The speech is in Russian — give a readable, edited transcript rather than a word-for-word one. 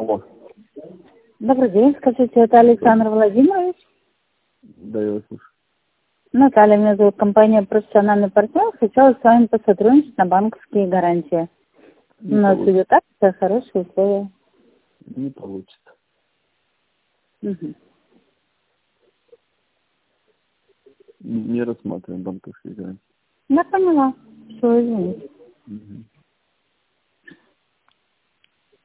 Алло. Добрый день, скажите, это Александр Владимирович? Да, я вас слушаю. Наталья, меня зовут, компания «Профессиональный партнер». Хотела с вами посотрудничать на банковские гарантии. У нас идет акция, хорошие условия. Не получится. Угу. Не рассматриваем банковские гарантии. Я поняла. Все, извините. Угу.